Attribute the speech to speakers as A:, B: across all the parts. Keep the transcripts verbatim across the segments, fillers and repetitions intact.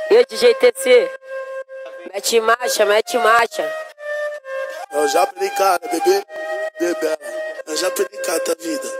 A: E aí, D J T C? Mete marcha, mete marcha.
B: Eu já perdi cara, bebê, bebê. Eu já perdi cara da vida.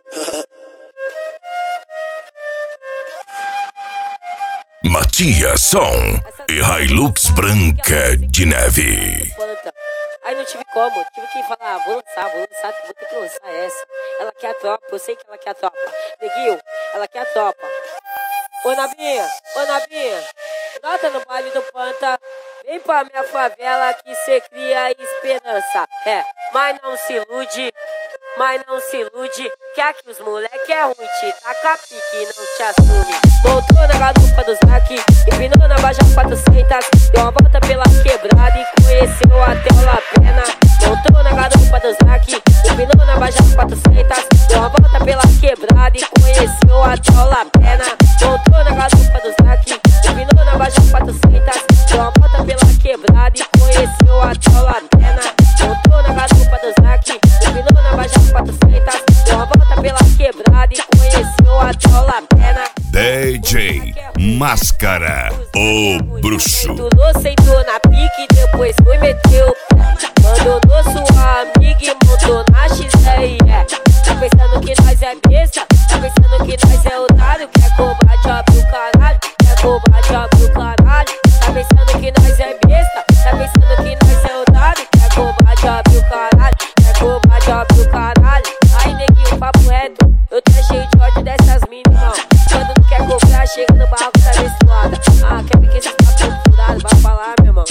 C: Matias Som e Hilux Branca de Neve.
A: Aí não tive como, tive que falar, vou lançar, vou lançar, vou ter que lançar essa. Ela quer a tropa, eu sei que ela quer a tropa. Neguinho, ela quer a tropa. Ô Nabinha, ô Nabinha, nota no baile do Panta. Vem pra minha favela que cê cria esperança. É, mas não se ilude, mas não se ilude. Que aqui os moleque é ruim, te taca pique, não te assume. Voltou na garupa dos Mac, empinou na Baja quatrocentos. Deu uma volta pela quebrada e conheceu até o La Pena. Voltou na garupa dos Mac, empinou na Baja quatrocentos. Deu uma volta pela quebrada e conheceu até o La Pena. Voltou na garupa dos Mac, empinou na Baja quatrocentos. Deu uma volta pela quebrada e conheceu até o La Pena. Voltou na garupa dos Mac, empinou na Baja quatrocentos. Deu uma volta pela quebrada e conheceu até o La Pena.
C: D J Máscara, o bruxo.
A: Sentou, sentou na pique, depois foi meteu. Abandonou sua amiga e montou na X R. Tá pensando que nós é besta? Tá pensando que nós é otário? Quer combate, abre o caralho. Quer combate, abre o caralho. Tá pensando que nós é besta? Tá pensando que nós é otário? Quer combate, abre o caralho. Quer combate, abre o caralho. Aí neguinho, papo reto, eu tô cheio de ódio dessas meninas. Quando não quer cobrar, chega no barco, tá menstruada. Ah, quer ver que esses papos furados? Vai falar, meu irmão.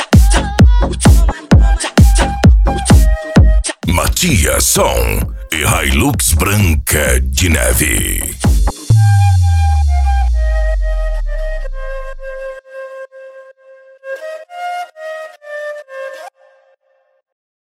C: Matias Som e Hilux Branca de Neve.